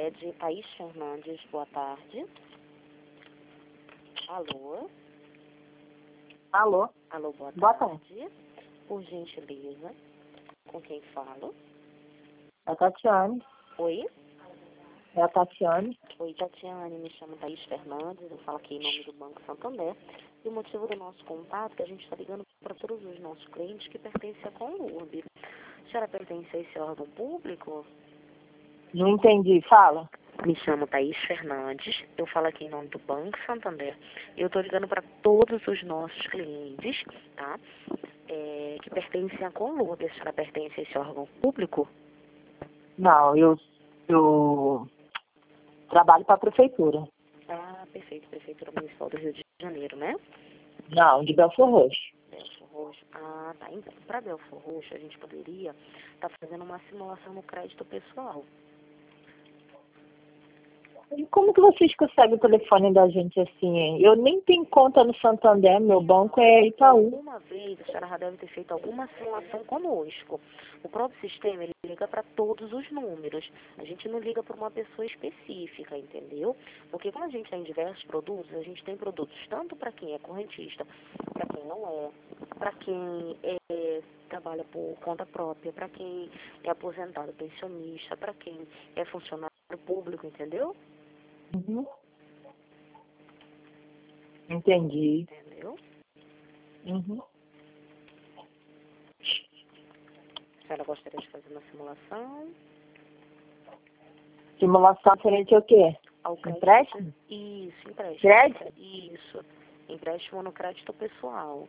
Sicredi, Thaís Fernandes, boa tarde. Alô? Alô? Alô, boa Boa tarde. Por gentileza, com quem falo? É a Tatiane. Oi? É a Tatiane. Oi, Tatiane, me chamo Thaís Fernandes, eu falo aqui em nome do Banco Santander. E o motivo do nosso contato é que a gente está ligando para todos os nossos clientes que pertencem à Conlurb. A senhora pertence a esse órgão público? Não entendi. Fala. Me chamo Thaís Fernandes, eu falo aqui em nome do Banco Santander. Eu estou ligando para todos os nossos clientes, tá? Que pertencem à Conlurb. A senhora pertence a esse órgão público? Não, eu trabalho para a prefeitura. Ah, perfeito. Prefeitura Municipal do Rio de Janeiro, né? Não, de Belford Roxo. Belford Roxo. Ah, tá. Então, para Belford Roxo, a gente poderia estar fazendo uma simulação no crédito pessoal. E como que vocês conseguem o telefone da gente assim, hein? Eu nem tenho conta no Santander, meu banco é Itaú. Alguma vez, a senhora já deve ter feito alguma simulação conosco. O próprio sistema, ele liga para todos os números. A gente não liga para uma pessoa específica, entendeu? Porque como a gente tem diversos produtos, a gente tem produtos tanto para quem é correntista, para quem não é, para quem trabalha por conta própria, para quem é aposentado, pensionista, para quem é funcionário público, entendeu? Uhum. Entendi. Entendeu? Uhum. A senhora gostaria de fazer uma simulação? Simulação frente ao quê? Ao crédito. Empréstimo? Isso, empréstimo. Crédito? Isso. Empréstimo no crédito pessoal.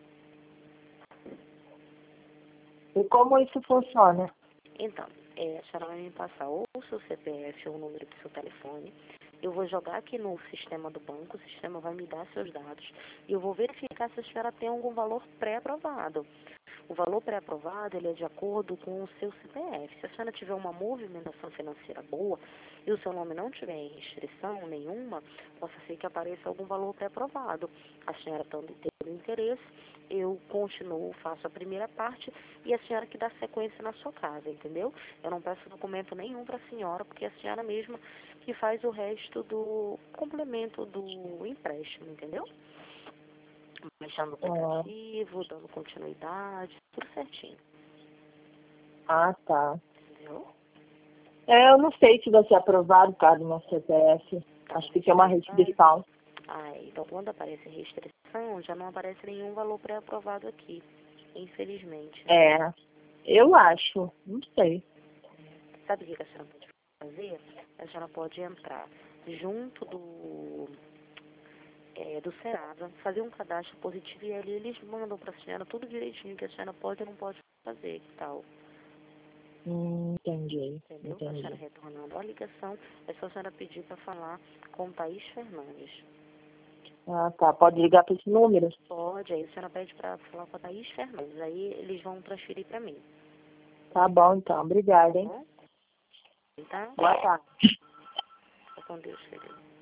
E como isso funciona? Então, a senhora vai me passar ou o seu CPF ou o número do seu telefone. Eu vou jogar aqui no sistema do banco, o sistema vai me dar seus dados e eu vou verificar se a senhora tem algum valor pré-aprovado. O valor pré-aprovado, ele é de acordo com o seu CPF. Se a senhora tiver uma movimentação financeira boa e o seu nome não tiver em restrição nenhuma, possa ser que apareça algum valor pré-aprovado. A senhora tendo interesse, eu continuo, faço a primeira parte e a senhora que dá sequência na sua casa, entendeu? Eu não peço documento nenhum para a senhora, porque é a senhora mesma que faz o resto do complemento do empréstimo, entendeu? Baixando o aplicativo, dando continuidade, tudo certinho. Ah, tá. Entendeu? Eu não sei se vai ser aprovado por causa do meu CPF. Acho que tem uma restrição. Então quando aparece restrição, já não aparece nenhum valor pré-aprovado aqui, infelizmente. Eu acho. Não sei. Sabe o que a senhora pode fazer? A senhora pode entrar junto do Serasa, fazer um cadastro positivo e ali eles mandam para a senhora tudo direitinho que a senhora pode ou não pode fazer, que tal? Entendi. Entendeu? A senhora retornando a ligação, é só a senhora pedir para falar com Thaís Fernandes. Ah, tá. Pode ligar para esse número? Pode, aí a senhora pede para falar com a Thaís Fernandes, aí eles vão transferir para mim. Tá bom, então. Obrigada, hein? Tá bom? Tá? Boa tarde. Fica com Deus, querido.